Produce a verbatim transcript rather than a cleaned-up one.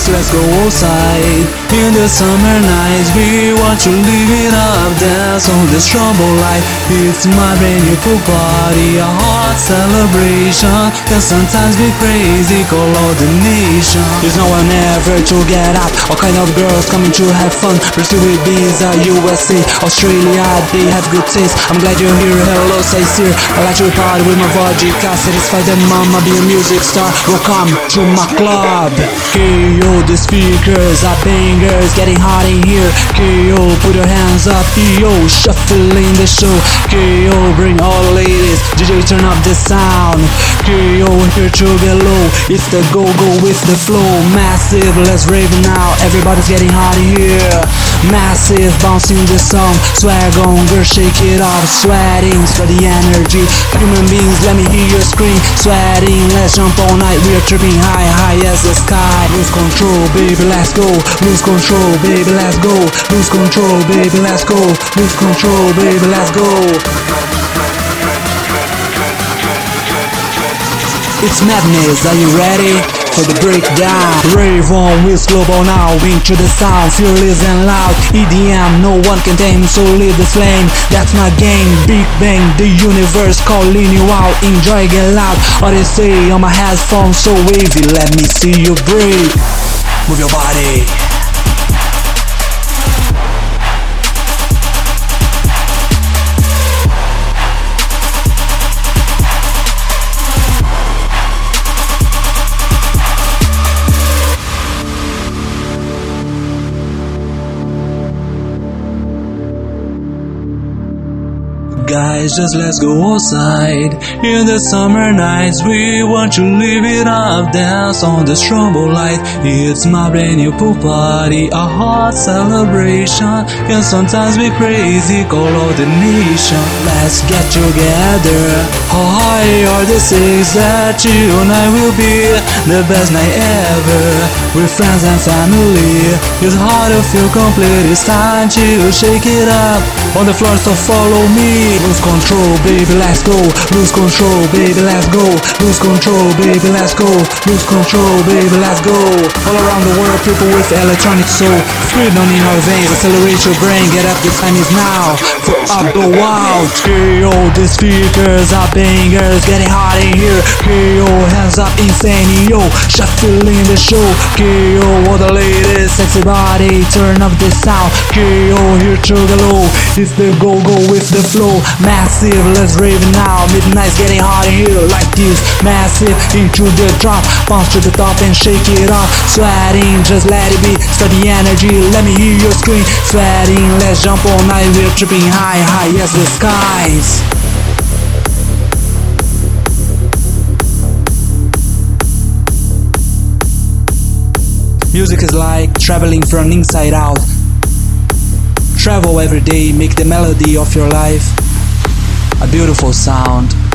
let's go outside. In the summer nights, we want to live it up, dance on this trouble light. It's my brand new pool party, a hot celebration. Can sometimes be crazy, call all the nation. There's no one ever to get up, all kind of girls coming to have fun. Brazil, Ibiza, U S A, Australia, they have good taste. I'm glad you're here, hello, say here. I like to party with my vodka, satisfy the mama, be a music star. Welcome to my club. K O, the speakers are bangers, getting hot in here. K O, put your hands up, yo, shuffling the show. K O, bring all the ladies, D J turn up the sound. K O, here to get low, it's the go-go with the flow. Massive, let's rave now, everybody's getting hot in here. Massive, bouncing the song, swag on, girl, shake it off. Sweating, sweat the energy, human beings, let me hear your scream. Sweating, let's jump all night, we are tripping high, high as the sky. Lose control, baby, let's go. Lose control, baby, let's go. Lose control, baby, let's go. Lose control, baby, let's go. It's madness, are you ready for the breakdown? Rave on with global now, into the sound, fearless and loud. E D M, no one can tame, so leave the flame. That's my game, Big Bang, the universe calling you out. Enjoy, get loud, what they say on my headphones so wavy. Let me see you breathe, move your body. Guys, just let's go outside. In the summer nights, we want to live it up, dance on the strobo light. It's my brand new pool party, a hot celebration. Can sometimes be crazy, call all the nation. Let's get together. How high are the stakes that you and I will be the best night ever, with friends and family. It's hard to feel complete, it's time to shake it up on the floor, so follow me. Lose control, baby, let's go. Lose control, baby, let's go. Lose control, baby, let's go. Lose control, baby, let's go. All around the world, people with electronic soul, freedom in our veins, accelerate your brain, get up, the time is now for up the wild. K O, the speakers are bangers, getting hot in here. K O, hands up, insane, yo, shuffling the show. K O, all the ladies, sexy body, turn up the sound. K O, here to the low, it's the go-go with the flow. Massive, let's rave now, midnight's getting hot in here like this. Massive, into the drop, bounce to the top and shake it off. Sweating, just let it be, spread the energy, let me hear your scream. Sweating, let's jump all night, we're tripping high, high as the skies. Music is like traveling from inside out. Travel every day, make the melody of your life a beautiful sound.